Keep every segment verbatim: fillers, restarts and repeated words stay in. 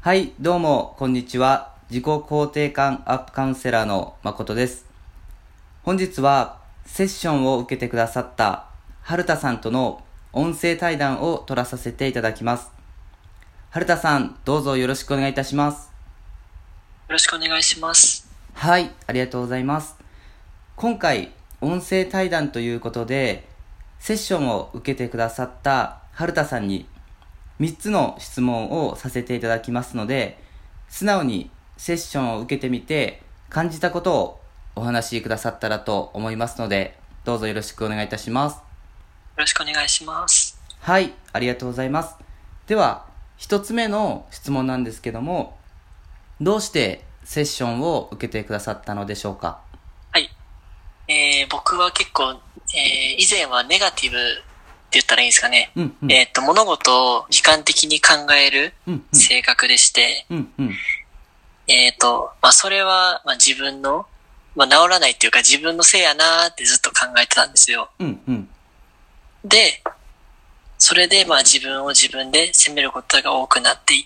はい、どうも、こんにちは。自己肯定感アップカウンセラーの誠です。本日は、セッションを受けてくださった、春田さんとの音声対談を取らさせていただきます。春田さん、どうぞよろしくお願いいたします。よろしくお願いします。 はい、ありがとうございます。今回、音声対談ということで、セッションを受けてくださった春田さんに、みっつの質問をさせていただきますので、素直にセッションを受けてみて感じたことをお話しくださったらと思いますので、どうぞよろしくお願いいたします。よろしくお願いします。 はい、ありがとうございます。では、一つ目の質問なんですけども、どうしてセッションを受けてくださったのでしょうか？ はい。えー、僕は結構、えー、以前はネガティブって言ったらいいんですかね。 うんうん、 えっと、物事を悲観的に考える性格でして、 うんうん、 えっと、まあ、それは、まあ、自分の、まあ、治らないっていうか自分のせいやなーってずっと考えてたんですよ。 うんうん、 で、それで、まあ、自分を自分で責めることが多くなっていって、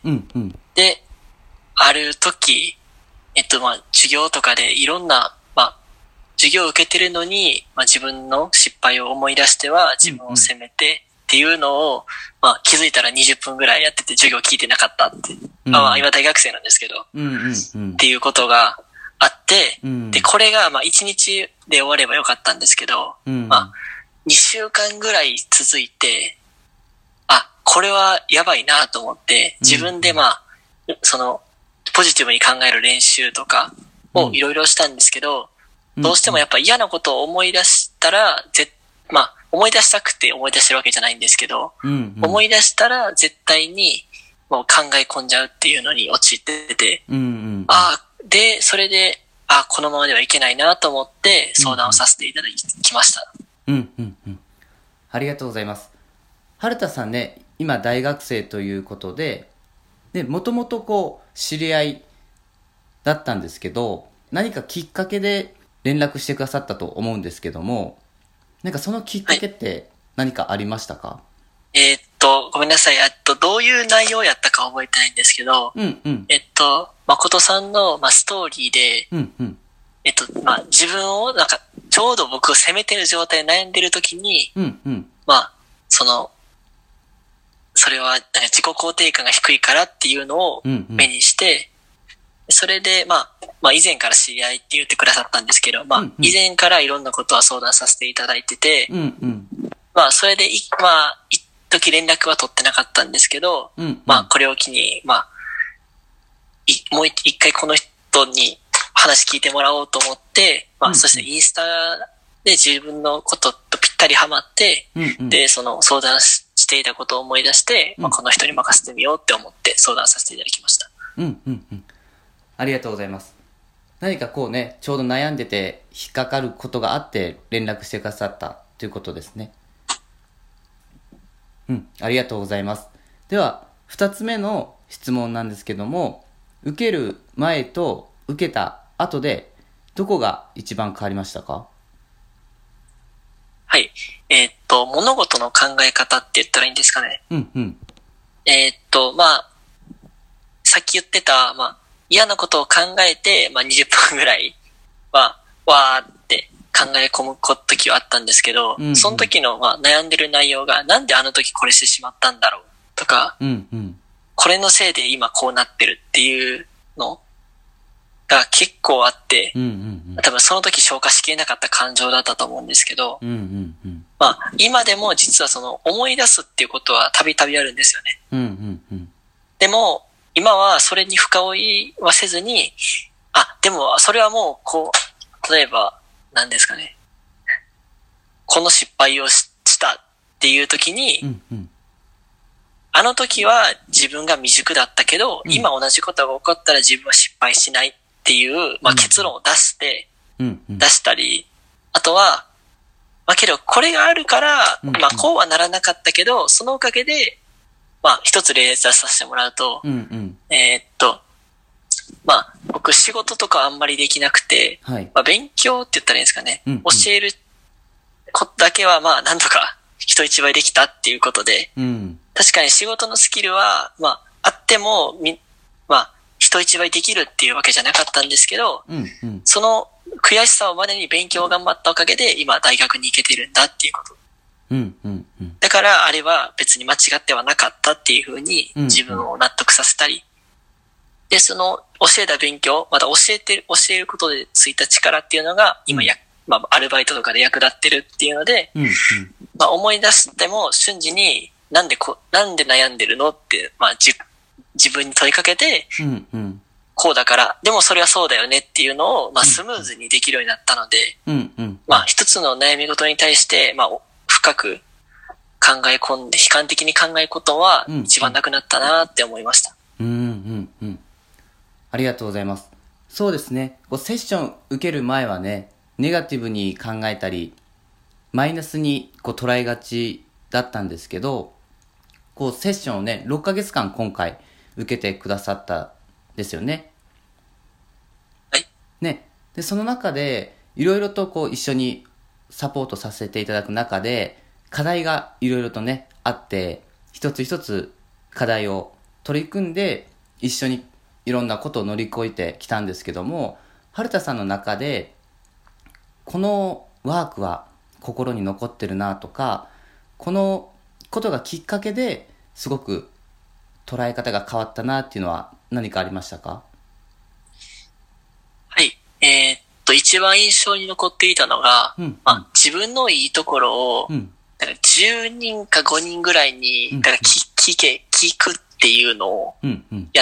うんうん、 で、ある時、えっと、まあ、授業とかでいろんな、まあ、授業を受けてるのに、まあ、自分の失敗を思い出しては自分を責めてっていうのを、まあ、気づいたらにじゅっぷんぐらいやってて授業聞いてなかったって。うん、まあ、今大学生なんですけど、 うんうんうん、 っていうことがあって、 うん、 で、これが、まあ、いちにちで終わればよかったんですけど、うん、まあ、にしゅうかんぐらい続いて、あ、これはやばいなと思って、自分でまあ、その、ポジティブに考える練習とかをいろいろしたんですけど、うん、どうしてもやっぱ嫌なことを思い出したら、ぜまあ、思い出したくて思い出してるわけじゃないんですけど、うんうん、思い出したら絶対にもう考え込んじゃうっていうのに陥ってて、うんうん、あで、それで、あこのままではいけないなと思って相談をさせていただきました。 うんうんうん。ありがとうございます。春田さんね、今大学生ということで、で、もともとこう、知り合いだったんですけど、何かきっかけで連絡してくださったと思うんですけども、なんかそのきっかけって何かありましたか？はい、えー、っと、ごめんなさい。えっと、どういう内容やったか覚えてないんですけど、 うんうん、 えっと、誠さんの、まあ、ストーリーで、 うんうん、 えっと、まあ、自分を、なんか、ちょうど僕を責めてる状態で悩んでる時に、 うんうん、 まあ、その、それはなんか自己肯定感が低いからっていうのを目にして、うんうん、それで、まあ、まあ以前から知り合いって言ってくださったんですけど、まあ、うんうん、以前からいろんなことは相談させていただいてて、 うんうん、 まあ、それでい、まあ、一時連絡は取ってなかったんですけど、うんうん、まあ、これを機に、まあ、いもう一回この人に話聞いてもらおうと思って、まあ、うんうん、そしてインスタで自分のこととぴったりハマって、うんうん、で、その相談していたことを思い出して、うん、まあ、この人に任せてみようって思って相談させていただきました。 うんうんうん。ありがとうございます。何かこうね、ちょうど悩んでて引っかかることがあって連絡してくださったということですね。うん、ありがとうございます。では、二つ目の質問なんですけども、受ける前と受けた後でどこが一番変わりましたか？ はい。えー、っと、物事の考え方って言ったらいいんですかね。 うんうん。 えー、っと、まあ、さっき言ってた、まあ、嫌なことを考えて、まあ、にじゅっぷんぐらいは、わーって考え込む時はあったんですけど、うんうん、その時の、まあ、悩んでる内容が、なんであの時これしてしまったんだろうとか、 うんうん、 これのせいで今こうなってるっていうのが結構あって、 うんうんうん、 多分その時消化しきれなかった感情だったと思うんですけど、 うんうんうん、 まあ、今でも実はその思い出すっていうことはたびたびあるんですよね。 うんうんうん、 でも、今はそれに深追いはせずに、あ、でもそれはもうこう、例えば、何ですかね。この失敗を し, したっていう時に、 うんうん、 あの時は自分が未熟だったけど、うん、今同じことが起こったら自分は失敗しないっていう、まあ、結論を出して、 うんうん、 出したり、あとは、まあけどこれがあるから、まあこうはならなかったけど、そのおかげで、まあ一つ例出させてもらうと、 うんうん、 えー、っと、まあ僕仕事とかあんまりできなくて、 はいまあ、勉強って言ったらいいんですかね、 うんうん、 教えることだけはまあなんとか人一倍できたっていうことで、 うん、 確かに仕事のスキルはまああっっても、み、まあ、人一倍できるっていうわけじゃなかったんですけど、 うんうん、 その悔しさをまでに勉強を頑張ったおかげで、今大学に行けてるんだっていうこと。 うんうんうん、 だから、あれは別に間違ってはなかったっていうふうに自分を納得させたり、うんうん、で、その教えた勉強、また教えてる、教えることでついた力っていうのが、今や、まあ、アルバイトとかで役立ってるっていうので、 うんうん、 まあ、思い出しても瞬時に、なんでこ、なんで悩んでるのって、まあ、じ、自分に問いかけて、 うんうん、 こうだから、でもそれはそうだよねっていうのを、まあ、スムーズにできるようになったので、 うんうん、 まあ、一つの悩み事に対して、まあ、深く考え込んで、悲観的に考えることは一番なくなったなって思いました。 うんうんうん。ありがとうございます。そうですね。こうセッション受ける前はね、ネガティブに考えたり、マイナスにこう捉えがちだったんですけど、こうセッションをね、ろっかげつかん今回受けてくださったんですよね。 はい。 ね。で、その中で、いろいろとこう一緒にサポートさせていただく中で、課題がいろいろとね、あって、一つ一つ課題を取り組んで、一緒にいろんなことを乗り越えてきたんですけども、春田さんの中で、このワークは心に残ってるなとか、このことがきっかけですごく捉え方が変わったなっていうのは何かありましたか？ はい。えー、っと、一番印象に残っていたのが、うんうん、まあ、自分のいいところを、うん、なんかじゅうにんかごにんぐらいに、うんうん、から聞け、聞くっていうのをやって、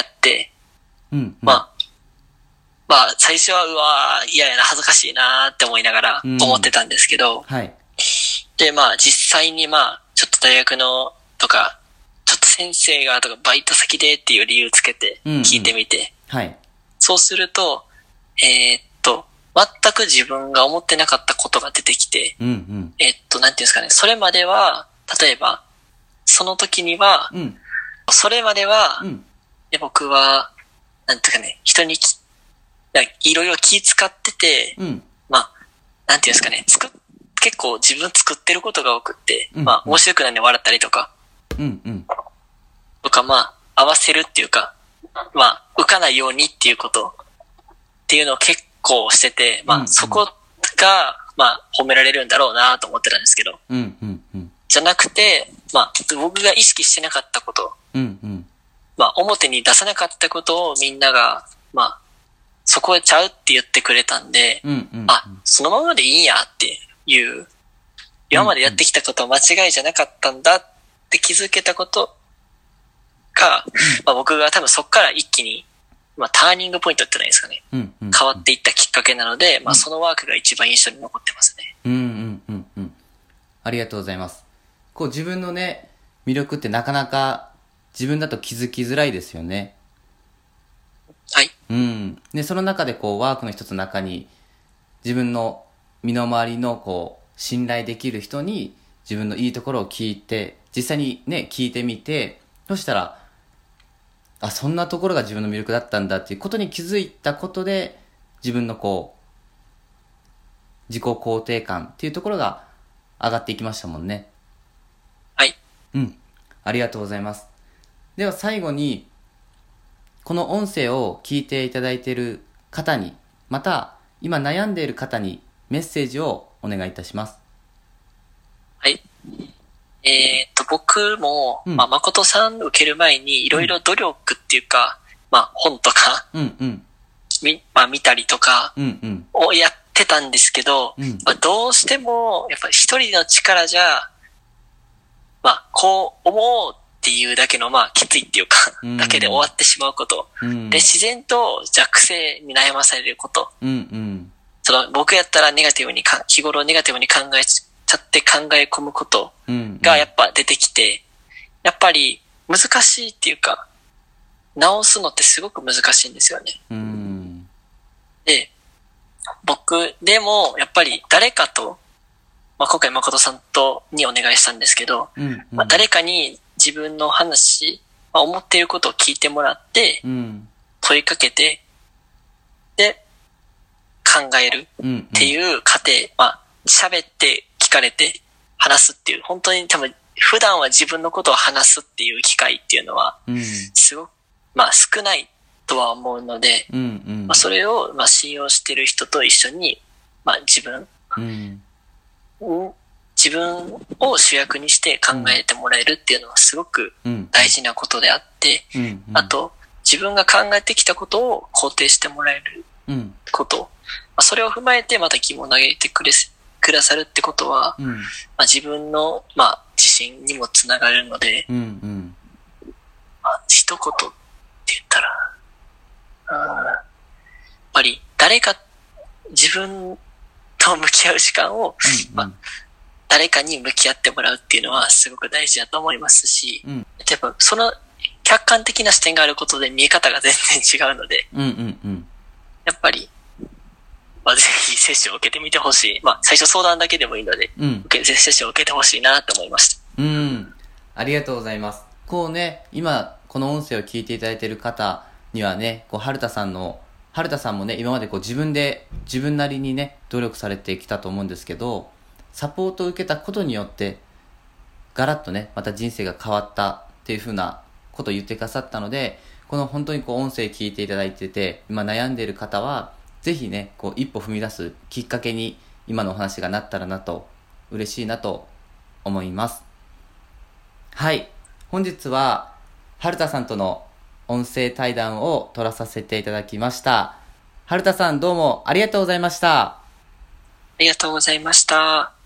うんうん、 まあ、まあ、最初は、うわー、嫌やな、恥ずかしいなーって思いながら思ってたんですけど、 うん、はい。 で、まあ、実際にまあ、ちょっと大学のとか、ちょっと先生がとか、バイト先でっていう理由つけて聞いてみて、 うんうん、はい。 そうすると、えー、っと、全く自分が思ってなかったことが出てきて、 うんうん、 えー、っと、なんていうんですかね、それまでは、例えば、その時には、うん、それまでは、うん、で僕は、なんていうかね、人にきいろいろ気使ってて、うん、まあ、なんていうんですかね、作っ、結構自分作ってることが多くって、うん、まあ、面白くないんで笑ったりとか、 うんうん、 とか、まあ、合わせるっていうか、まあ、浮かないようにっていうことっていうのを結構してて、まあ、うんうん、そこが、まあ、褒められるんだろうなと思ってたんですけど、 うんうんうん、 じゃなくて、まあ、僕が意識してなかったこと、 うんうん、 まあ、表に出さなかったことをみんなが、まあ、そこへちゃうって言ってくれたんで、 うんうんうん、 あ、そのままでいいんやっていう、今までやってきたことは間違いじゃなかったんだって気づけたことが、うん、まあ、僕が多分そこから一気に、まあ、ターニングポイントってないですかね、 うんうんうん、 変わっていったきっかけなので、まあ、そのワークが一番印象に残ってますね。 うんうんうんうん。ありがとうございます。こう自分のね、魅力ってなかなか自分だと気づきづらいですよね。 はい。 うん。で、その中でこう、ワークの一つの中に、自分の身の回りのこう、信頼できる人に自分のいいところを聞いて、実際にね、聞いてみて、そしたら、あ、そんなところが自分の魅力だったんだっていうことに気づいたことで、自分のこう、自己肯定感っていうところが上がっていきましたもんね。 はい。 うん。ありがとうございます。では最後に、この音声を聞いていただいている方に、また今悩んでいる方にメッセージをお願いいたします。 はい。えー、っと、僕も、うん、まあ、誠さん受ける前にいろいろ努力っていうか、うん、まあ、本とか、 うんうん、 み、まあ、見たりとかをやってたんですけど、 うんうんまあ、どうしても、やっぱり一人の力じゃ、まあ、こう思うっていうだけの、まあ、きついっていうか、うん、だけで終わってしまうこと、うん。で、自然と弱性に悩まされること。 うんうん、 その、僕やったらネガティブにか、日頃ネガティブに考えちゃって考え込むことがやっぱ出てきて、うんうん、やっぱり難しいっていうか、直すのってすごく難しいんですよね。 うん、 で、僕でもやっぱり誰かと、まあ、今回誠さんとにお願いしたんですけど、 うんうんまあ、誰かに自分の話、まあ、思っていることを聞いてもらって、 うん、 問いかけて、で、考えるっていう過程、うんうん、まあ、喋って聞かれて話すっていう、本当に多分、普段は自分のことを話すっていう機会っていうのは、 うん、 すごくまあ少ないとは思うので、 うんうん、 まあ、それをまあ信用してる人と一緒に、まあ自分、 うん、 自分を主役にして考えてもらえるっていうのはすごく大事なことであって、 うんうん、 あと自分が考えてきたことを肯定してもらえること、うん、まあ、それを踏まえてまた疑問を投げてくれくださるってことは、うん、まあ、自分の、まあ、自信にもつながるので、 うんうんまあ、一言って言ったら、うん、やっぱり誰か自分と向き合う時間を、うんうん、まあ、誰かに向き合ってもらうっていうのはすごく大事だと思いますし、うん、やっぱその客観的な視点があることで見え方が全然違うので、 うんうんうん、 やっぱり、まあ、ぜひセッションを受けてみてほしい。まあ、最初相談だけでもいいので、うん、受けセッションを受けてほしいなと思いました。 うん。ありがとうございます。こうね、今、この音声を聞いていただいている方にはね、こう、春田さんの、春田さんもね、今までこう自分で、自分なりにね、努力されてきたと思うんですけど、サポートを受けたことによって、ガラッとね、また人生が変わったっていう風なことを言ってくださったので、この本当にこう音声聞いていただいてて、今悩んでいる方は、ぜひね、こう一歩踏み出すきっかけに今のお話がなったらなと、嬉しいなと思います。はい。本日は、春田さんとの音声対談を取らさせていただきました。春田さんどうもありがとうございました。 ありがとうございました。